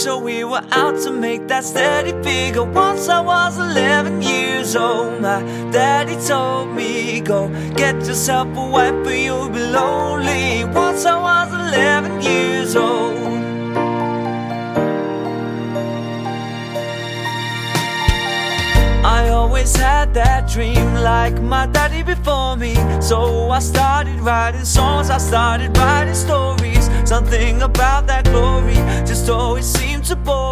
so we were out to make that steady figure. Once I was 11 years old, my daddy told me, go get yourself a wife or you'll be lonely. Once I was 11 years old. I always had that dream like my daddy before me. So I started writing songs, I started writing stories. Something about that glory just always seemed to bore